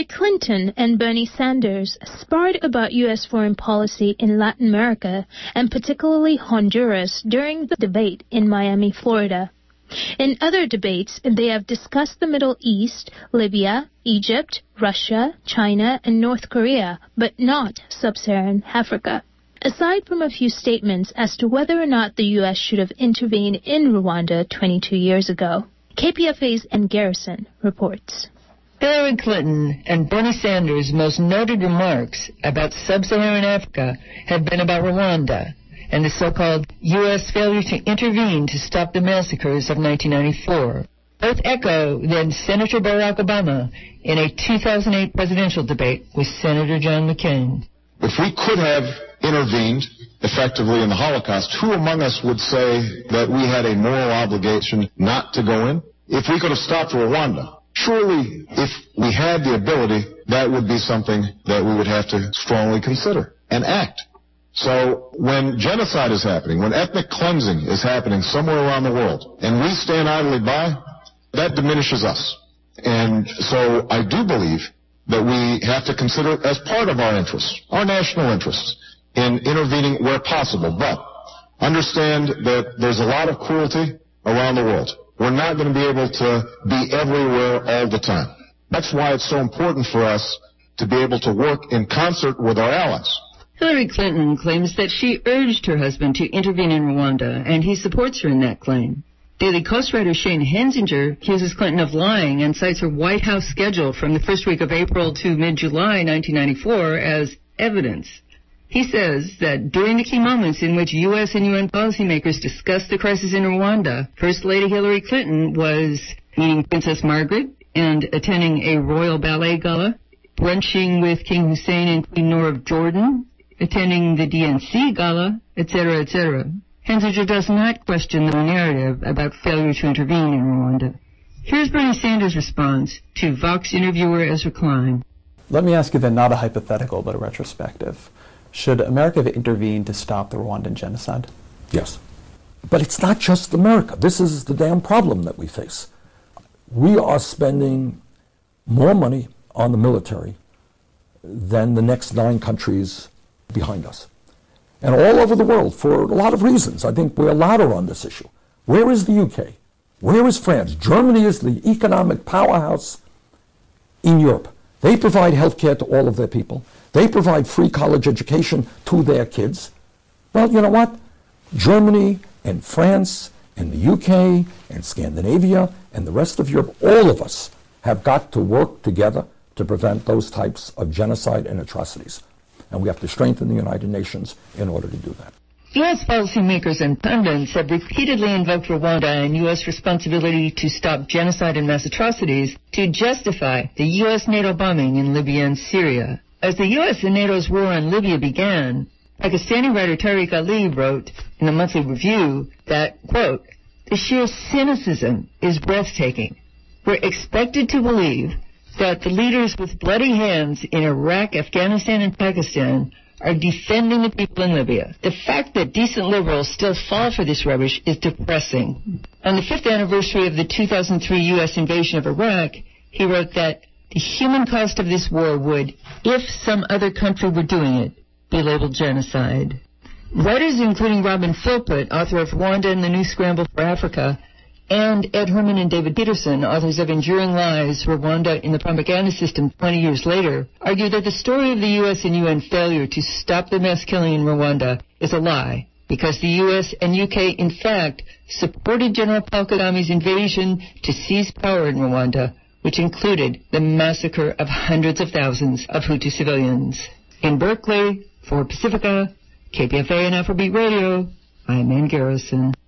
Hillary Clinton and Bernie Sanders sparred about U.S. foreign policy in Latin America and particularly Honduras during the debate in Miami, Florida. In other debates, they have discussed the Middle East, Libya, Egypt, Russia, China, and North Korea, but not sub-Saharan Africa. Aside from a few statements as to whether or not the U.S. should have intervened in Rwanda 22 years ago, KPFA's Ann Garrison reports. Hillary Clinton and Bernie Sanders' most noted remarks about sub-Saharan Africa have been about Rwanda and the so-called U.S. failure to intervene to stop the massacres of 1994. Both echo then Senator Barack Obama in a 2008 presidential debate with Senator John McCain. If we could have intervened effectively in the Holocaust, who among us would say that we had a moral obligation not to go in? If we could have stopped Rwanda, surely if we had the ability, that would be something that we would have to strongly consider and act. So when genocide is happening, when ethnic cleansing is happening somewhere around the world, and we stand idly by, that diminishes us. And so I do believe that we have to consider it as part of our interests, our national interests, in intervening where possible. But understand that there's a lot of cruelty around the world. We're not going to be able to be everywhere all the time. That's why it's so important for us to be able to work in concert with our allies. Hillary Clinton claims that she urged her husband to intervene in Rwanda, and he supports her in that claim. Daily Kos writer Shane Hensinger accuses Clinton of lying and cites her White House schedule from the first week of April to mid-July 1994 as evidence. He says that during the key moments in which U.S. and UN policymakers discussed the crisis in Rwanda, First Lady Hillary Clinton was meeting Princess Margaret and attending a royal ballet gala, brunching with King Hussein and Queen Noor of Jordan, attending the DNC gala, etc., etc. Hensinger does not question the narrative about failure to intervene in Rwanda. Here's Bernie Sanders' response to Vox interviewer Ezra Klein. Let me ask you then not a hypothetical but a retrospective. Should America have intervened to stop the Rwandan genocide? Yes. But it's not just America. This is the damn problem that we face. We are spending more money on the military than the next 9 countries behind us. And all over the world, for a lot of reasons. I think we're louder on this issue. Where is the UK? Where is France? Germany is the economic powerhouse in Europe. They provide health care to all of their people. They provide free college education to their kids. Well, you know what? Germany and France and the UK and Scandinavia and the rest of Europe, all of us have got to work together to prevent those types of genocide and atrocities. And we have to strengthen the United Nations in order to do that. U.S. policymakers and pundits have repeatedly invoked Rwanda and U.S. responsibility to stop genocide and mass atrocities to justify the U.S. NATO bombing in Libya and Syria. As the U.S. and NATO's war on Libya began, Pakistani writer Tariq Ali wrote in the Monthly Review that, quote, "The sheer cynicism is breathtaking. We're expected to believe that the leaders with bloody hands in Iraq, Afghanistan, and Pakistan are defending the people in Libya. The fact that decent liberals still fall for this rubbish is depressing." On the 5th anniversary of the 2003 U.S. invasion of Iraq, he wrote that the human cost of this war would, if some other country were doing it, be labeled genocide. Writers including Robin Philpott, author of Rwanda and the New Scramble for Africa, and Ed Herman and David Peterson, authors of Enduring Lies, Rwanda in the Propaganda System 20 years later, argue that the story of the U.S. and UN failure to stop the mass killing in Rwanda is a lie, because the U.S. and UK, in fact, supported General Paul Kagame's invasion to seize power in Rwanda, which included the massacre of hundreds of thousands of Hutu civilians. In Berkeley, for Pacifica, KPFA and Afrobeat Radio, I'm Ann Garrison.